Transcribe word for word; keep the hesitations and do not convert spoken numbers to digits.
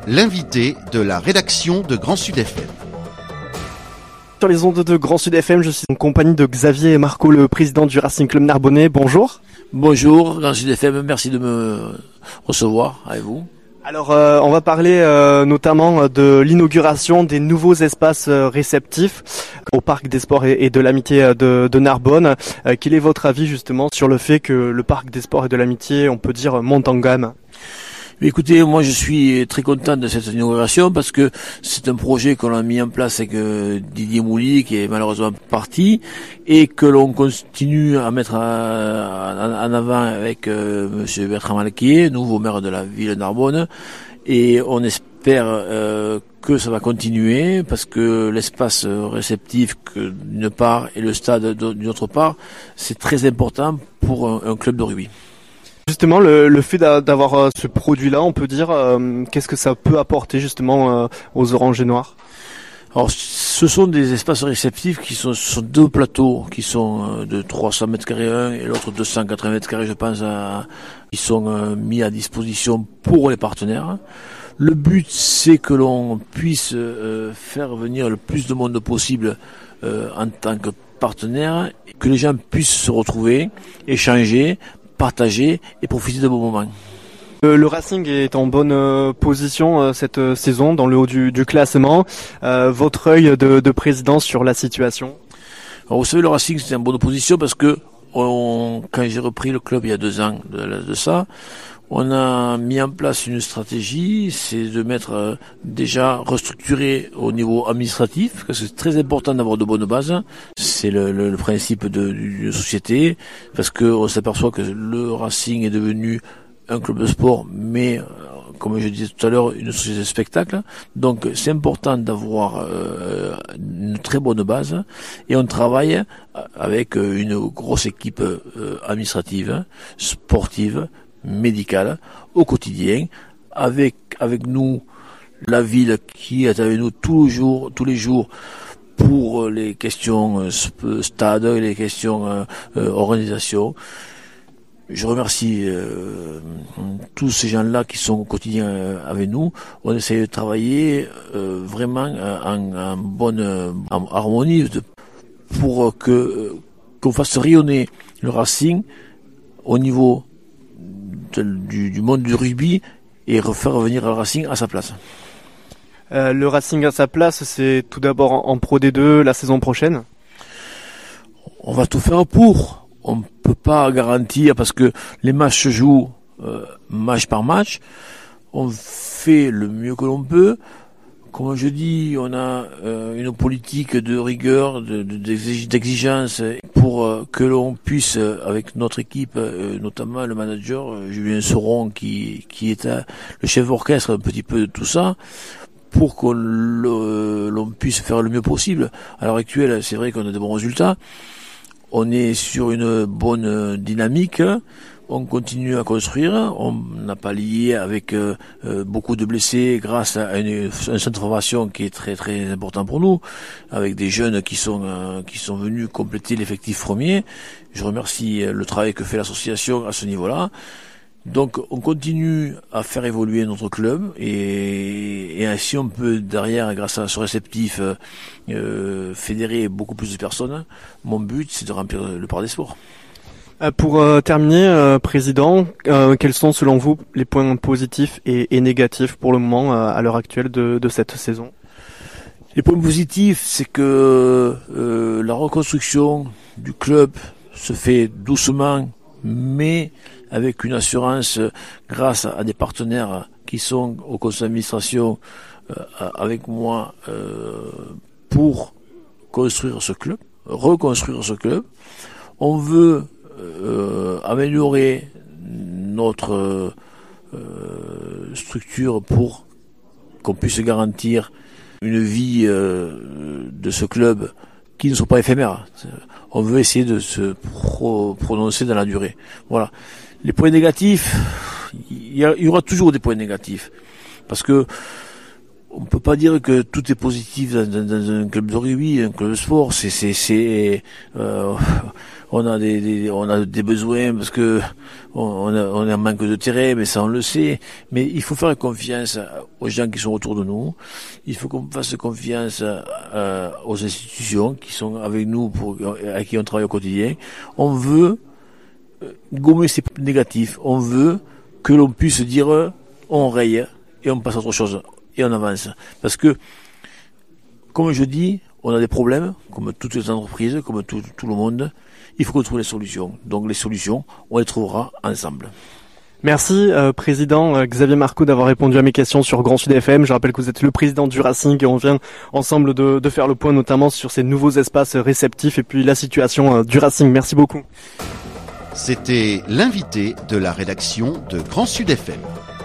l'invité de la rédaction de Grand Sud F M. Sur les ondes de Grand Sud F M, je suis en compagnie de Xavier et Marco, le président du Racing Club Narbonnais. Bonjour. Bonjour, Grand Sud F M, merci de me recevoir avec vous. Alors, euh, on va parler euh, notamment de l'inauguration des nouveaux espaces euh, réceptifs au Parc des Sports et, et de l'Amitié de, de Narbonne. Euh, quel est votre avis justement sur le fait que le Parc des Sports et de l'Amitié, on peut dire, monte en gamme ? Écoutez, moi je suis très content de cette inauguration parce que c'est un projet qu'on a mis en place avec euh, Didier Mouly qui est malheureusement parti et que l'on continue à mettre en, en avant avec euh, Monsieur Bertrand Malquier, nouveau maire de la ville de Narbonne, et on espère euh, que ça va continuer parce que l'espace réceptif que, d'une part et le stade d'une autre part, c'est très important pour un, un club de rugby. Justement, le, le fait d'avoir ce produit-là, on peut dire, euh, qu'est-ce que ça peut apporter justement euh, aux Oranges et Noirs ? Alors, ce sont des espaces réceptifs qui sont, ce sont deux plateaux qui sont de trois cents mètres carrés un et l'autre deux cent quatre-vingts mètres carrés, je pense, à, ils sont euh, mis à disposition pour les partenaires. Le but, c'est que l'on puisse euh, faire venir le plus de monde possible euh, en tant que partenaire, que les gens puissent se retrouver, échanger, partager et profiter de bons moments. Euh, le Racing est en bonne euh, position euh, cette euh, saison dans le haut du, du classement. Euh, votre œil de, de président sur la situation ? Alors, vous savez, le Racing c'est en bonne position parce que on, quand j'ai repris le club il y a deux ans de, de ça, on a mis en place une stratégie, c'est de mettre euh, déjà restructuré au niveau administratif, parce que c'est très important d'avoir de bonnes bases. C'est le, le, le principe de, de société, parce que on s'aperçoit que le Racing est devenu un club de sport, mais euh, comme je disais tout à l'heure, une société de spectacle. Donc c'est important d'avoir euh, une très bonne base, et on travaille avec une grosse équipe euh, administrative, sportive, médicale au quotidien, avec avec nous la ville qui est avec nous tous les jours, tous les jours pour les questions euh, stade, les questions euh, euh, organisation. Je remercie euh, tous ces gens-là qui sont au quotidien avec nous. On essaie de travailler euh, vraiment en, en bonne en harmonie de, pour que qu'on fasse rayonner le Racing au niveau Du, du monde du rugby et refaire revenir le Racing à sa place. Euh, le Racing à sa place, c'est tout d'abord en, en Pro D deux la saison prochaine. On va tout faire pour. On ne peut pas garantir parce que les matchs se jouent euh, match par match. On fait le mieux que l'on peut. Comme je dis, on a euh, une politique de rigueur, de, de, d'exigence pour euh, que l'on puisse, euh, avec notre équipe, euh, notamment le manager euh, Julien Sauron, qui, qui est à, le chef d'orchestre un petit peu de tout ça, pour que l'on puisse faire le mieux possible. À l'heure actuelle, c'est vrai qu'on a de bons résultats. On est sur une bonne dynamique. On continue à construire, on n'a pas lié avec euh, euh, beaucoup de blessés grâce à une, un centre de formation qui est très très important pour nous, avec des jeunes qui sont euh, qui sont venus compléter l'effectif premier. Je remercie le travail que fait l'association à ce niveau-là. Donc on continue à faire évoluer notre club et, et ainsi on peut derrière, grâce à ce réceptif, euh, fédérer beaucoup plus de personnes. Mon but, c'est de remplir le Parc des Sports. Pour euh, terminer, euh, Président, euh, quels sont selon vous les points positifs et, et négatifs pour le moment euh, à l'heure actuelle de, de cette saison ? Les points positifs, c'est que euh, la reconstruction du club se fait doucement, mais avec une assurance grâce à des partenaires qui sont au conseil d'administration euh, avec moi euh, pour construire ce club, reconstruire ce club. On veut Euh, améliorer notre euh, structure pour qu'on puisse garantir une vie euh, de ce club qui ne soit pas éphémère. On veut essayer de se pro- prononcer dans la durée. Voilà. Les points négatifs, il y, a, il y aura toujours des points négatifs parce que on peut pas dire que tout est positif dans, dans, dans un club de rugby, un club de sport. C'est, c'est, c'est, euh, on a des, des, on a des besoins parce que on a, on a un manque de terrain, mais ça on le sait. Mais il faut faire confiance aux gens qui sont autour de nous. Il faut qu'on fasse confiance euh, aux institutions qui sont avec nous, pour, avec qui on travaille au quotidien. On veut gommer ces négatifs. On veut que l'on puisse dire on raye et on passe à autre chose et on avance. Parce que, comme je dis, on a des problèmes, comme toutes les entreprises, comme tout, tout le monde. Il faut qu'on trouve les solutions. Donc les solutions, on les trouvera ensemble. Merci euh, président euh, Xavier Marcoux d'avoir répondu à mes questions sur Grand Sud F M. Je rappelle que vous êtes le président du Racing et on vient ensemble de, de faire le point notamment sur ces nouveaux espaces réceptifs et puis la situation euh, du Racing. Merci beaucoup. C'était l'invité de la rédaction de Grand Sud F M.